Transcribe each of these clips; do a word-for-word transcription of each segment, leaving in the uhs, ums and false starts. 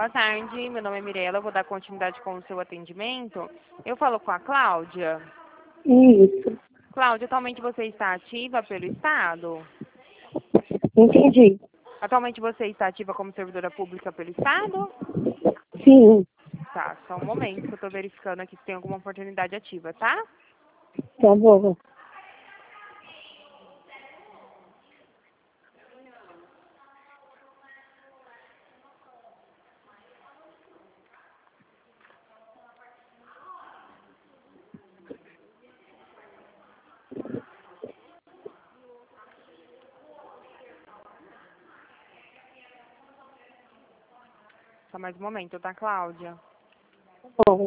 Boa tarde, meu nome é Mirela, eu vou dar continuidade com o seu atendimento. Eu falo com a Cláudia. Isso, Cláudia, atualmente você está ativa pelo Estado? entendi. Atualmente você está ativa como servidora pública pelo Estado? Sim, Tá, só um momento que eu estou verificando aqui se tem alguma oportunidade ativa, tá? tá bom. Só mais um momento, tá, Cláudia? Tá bom.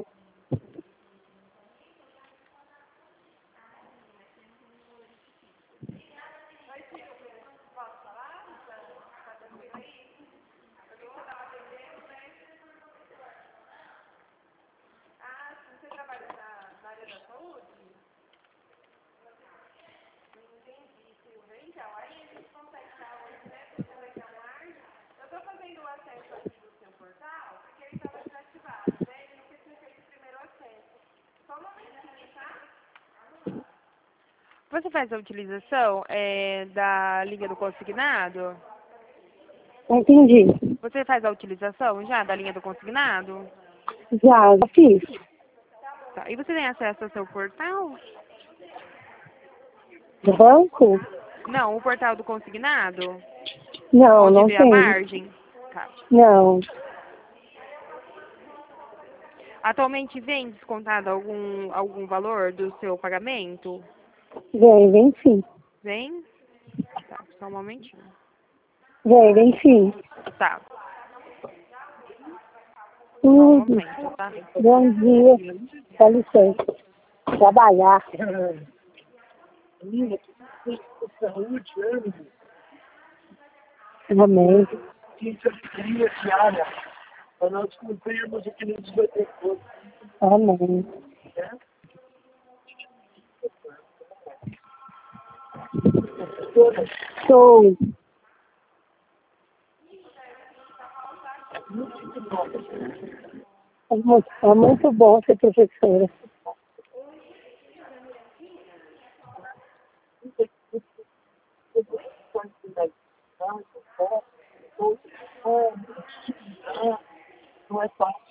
Você faz a utilização é, da linha do consignado? Entendi. Você faz a utilização já da linha do consignado? Já, já fiz. Tá. E você tem acesso ao seu portal? Do banco? Não, o portal do consignado? Não, Onde não vê a tem. margem? Tá. Não, Atualmente vem descontado algum, algum valor do seu pagamento? vem, vem sim. Vem? Tá, só um momentinho. Vem, vem sim. Tá, só um Tudo. momento, tá? Bom dia. Dá licença. Trabalhar. Amém. Amém. Show. É muito, é muito bom ser professora. Não é fácil.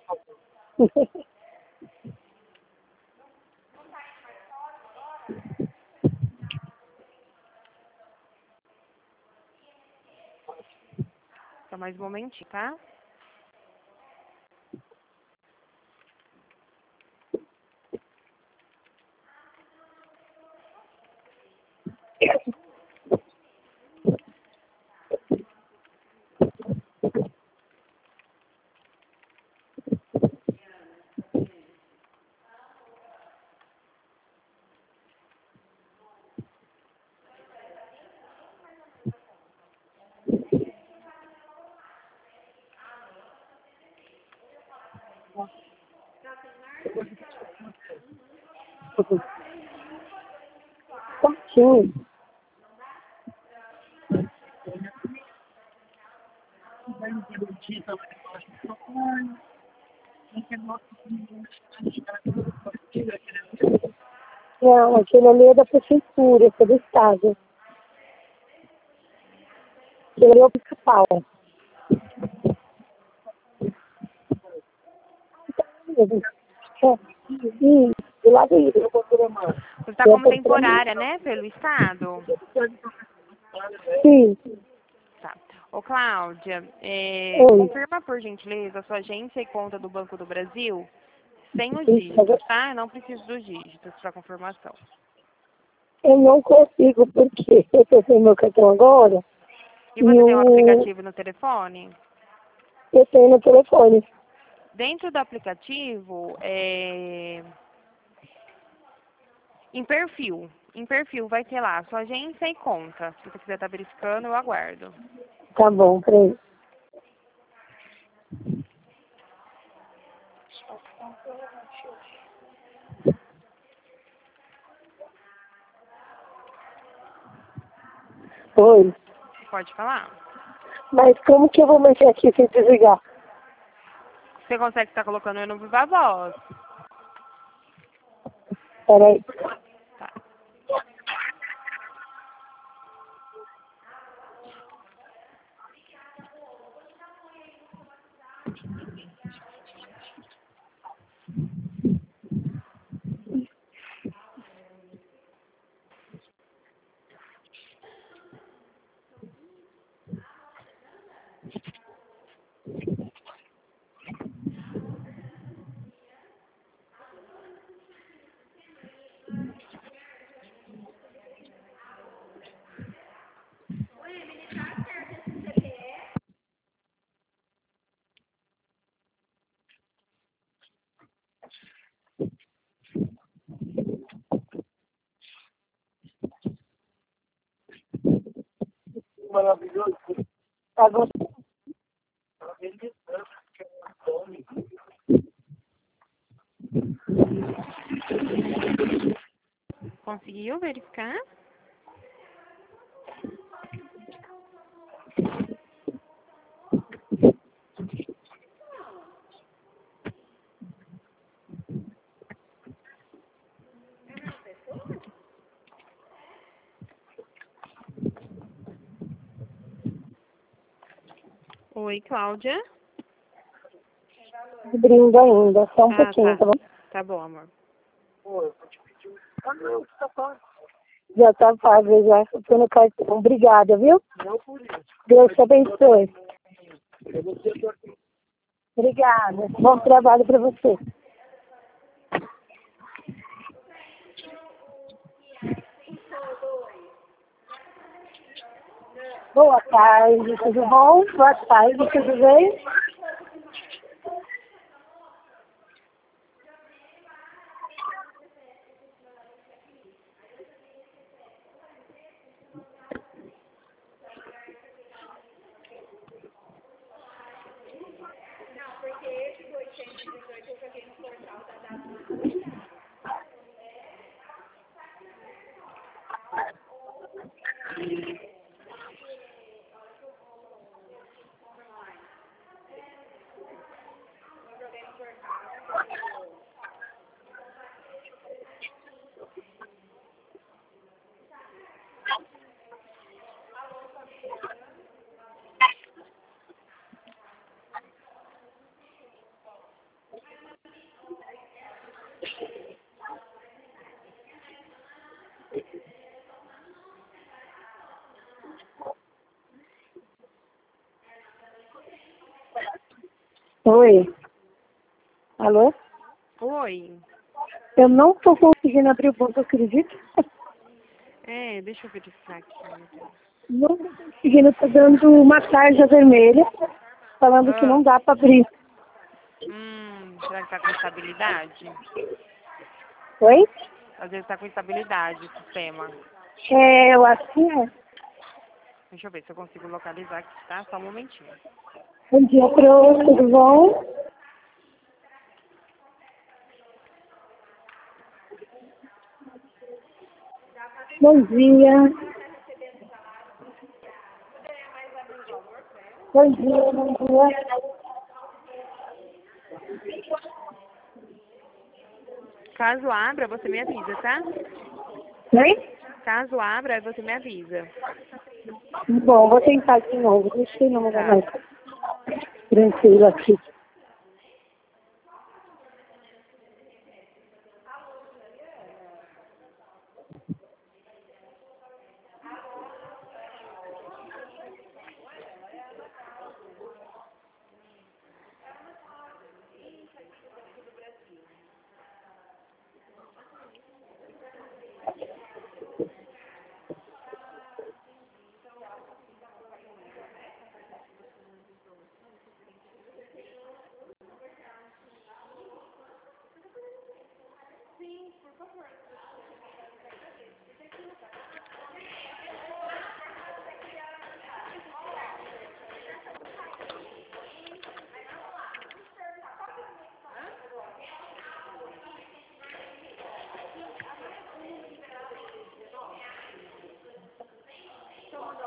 Só mais um momentinho, tá? Certinho. Não, aquele ali é da prefeitura, esse é do estado. Aquele ali é o principal. É, e do lado aí. Você está como temporária, né, pelo Estado? Sim. Tá. Ô, Cláudia, é, Oi. confirma, por gentileza, a sua agência e conta do Banco do Brasil sem os Isso, dígitos, tá? Eu não preciso dos dígitos para confirmação. eu não consigo, porque eu tô sem meu cartão agora E e você tem um o, aplicativo no telefone? eu tenho no telefone. Dentro do aplicativo, é, em perfil, em perfil vai ter lá sua agência e conta. Se você quiser estar verificando, eu aguardo. Tá bom, peraí. Oi. Pode falar? Mas como que eu vou mexer aqui sem desligar? Você consegue estar colocando eu no Viva Voz? Peraí. Tá. Maravilhoso. Agora. Conseguiu verificar? Oi, Cláudia. Abrindo ainda, só um Ah, pouquinho, tá. tá bom? Tá bom, amor. Já tá pago, já. Eu tô no cartão. Obrigada, viu? Deus te abençoe. Obrigada. Bom trabalho pra você. Boa tarde, tudo bom? Boa tarde, tudo bem? Oi. Alô? Oi. Eu não tô conseguindo abrir o banco, acredita? É, deixa eu verificar aqui. Não tô conseguindo, tô dando uma tarja vermelha, falando que Ah, não dá pra abrir. hum, será que tá com estabilidade? Oi? Às vezes tá com estabilidade o sistema. É, eu acho que é. Deixa eu ver se eu consigo localizar aqui, tá? Só um momentinho. Bom dia, Pro, tudo bom? Bom dia. Bom dia, bom dia. Caso abra, você me avisa, tá? Oi? Caso abra, você me avisa. Bom, vou tentar de novo. Deixa eu não lugar Tá. mais tranquilo aqui.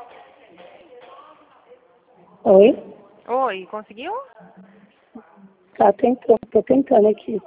Oi? Oi, conseguiu? Tá tentando, tô tentando aqui.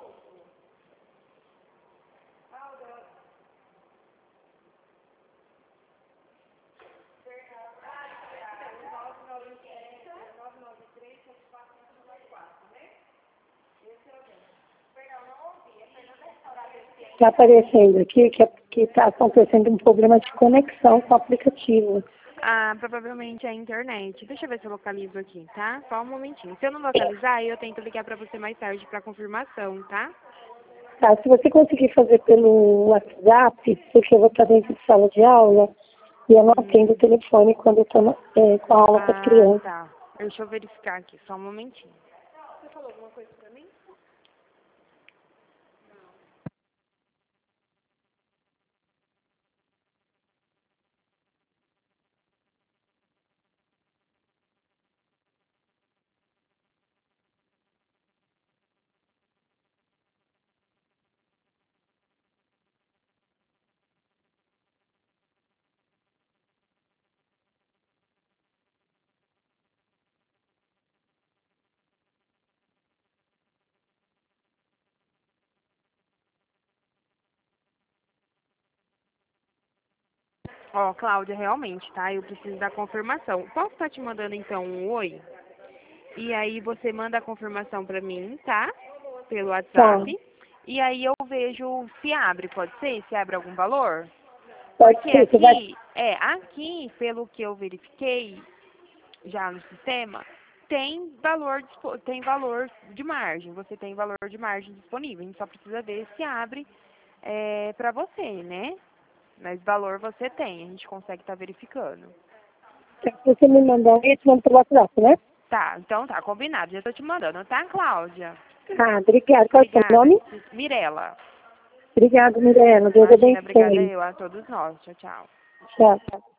Está aparecendo aqui que que está acontecendo um problema de conexão com o aplicativo. Ah, provavelmente é a internet. Deixa eu ver se eu localizo aqui, tá? Só um momentinho. Se eu não localizar, eu tento ligar pra você mais tarde pra confirmação, tá? Tá, se você conseguir fazer pelo WhatsApp, porque eu vou estar dentro de sala de aula e eu não atendo o telefone quando eu estou é, com a aula com as Ah, crianças. tá. Deixa eu verificar aqui, só um momentinho. Você falou alguma coisa pra mim? Ó, Cláudia, realmente, tá? Eu preciso da confirmação. Posso estar te mandando, então, um oi? E aí você manda a confirmação pra mim, tá? Pelo Tá, WhatsApp. E aí eu vejo se abre, pode ser? Se abre algum valor? pode Porque ser, você vai... aqui, é, aqui, pelo que eu verifiquei já no sistema, tem valor, dispo- tem valor de margem. Você tem valor de margem disponível. A gente só precisa ver se abre é, pra você, né? Mas valor você tem, a gente consegue estar verificando. Se você me mandar, eu te mando pelo WhatsApp, né? Tá, então tá, combinado. Já tô te mandando, tá, Cláudia? Ah, obrigada. Qual é o seu Obrigada. nome? Mirela. Obrigado, Mirella. Deus Imagina, obrigada abençoe. eu, a todos nós. Tchau, tchau. Tchau, tchau.